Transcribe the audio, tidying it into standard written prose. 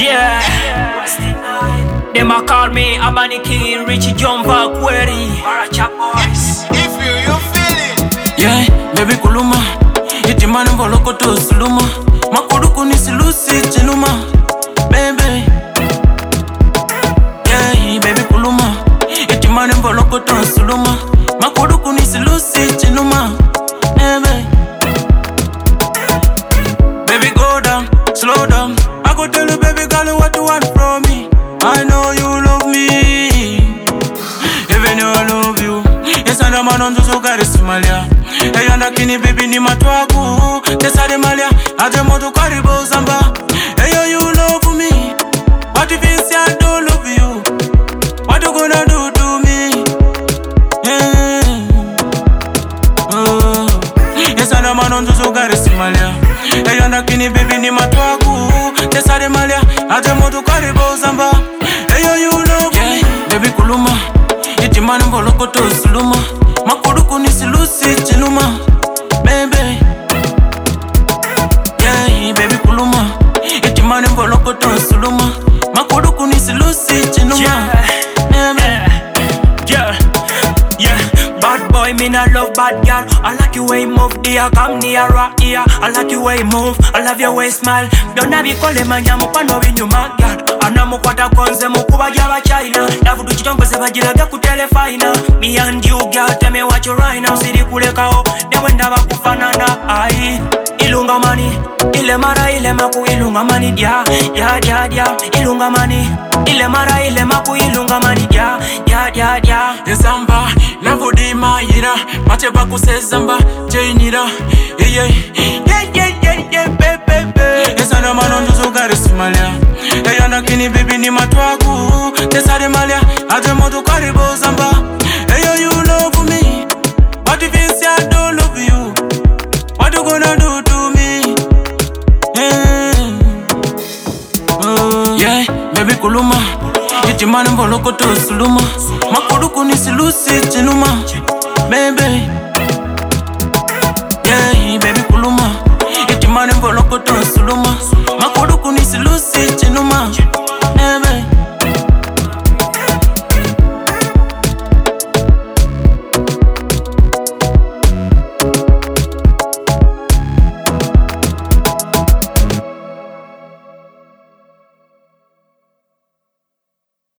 Yeah. Them a call me Abani King, Richie John Vakweri. If you feel it. Yeah, baby kuluma itimani mboloko to suluma makuduku nisilusi chinuma baby. Yeah, baby kuluma itimani mboloko to suluma makuduku nisilusi chinuma baby. Baby go down, slow down. I go tell you baby girl what you want from me. I know you love me, even though I love you. Yes, I'm a man on the Zogari Somalia. Hey, and a kini baby ni matwaku. Yes, I'm a Malia. I just want to carry Bozamba. Hey, you love me. What if you say I don't love you? What you gonna do to me? Yes, I'm a man on the Zogari Somalia. Hey, and a kini baby ni matwaku. Yes, I'm a Malia. I just want to carry Bozamba. Hey, you love me. Baby kuluma itimani mboloko to suluma makuduku nisilusi chinuma baby. Yeah, baby kuluma itimani mboloko to suluma makuduku nisilusi chinuma Bad boy, me not love bad girl. I like you way move, dear, come nearer here. I like you way move, I love your way smile. Don't have you call him a nyamupano in your mouth, girl. Anamukwata konze mukuba jaba China. Navudu chitongo se bajilaga kutelefina. Me and you, girl, tell me what you right now. Siri kulekao, newenda bakufanana. Aye, ilunga mani, ile mara ile maku ilunga mani dia, dia. Ilunga mani, ile mara ile maku ilunga mani dia. Yesamba, navudi mayira Mateba kusezamba, jainira Yeah, baby Yesana manondo zogari Somalia Yayana kini baby ni matwaku Tesade malia, aje moto karibo zamba Hey, you love me. What if you say I don't love you? What you gonna do to me? Yeah, baby kuluma itimani mboloko to suluma makuduku nisilusi chinuma baby.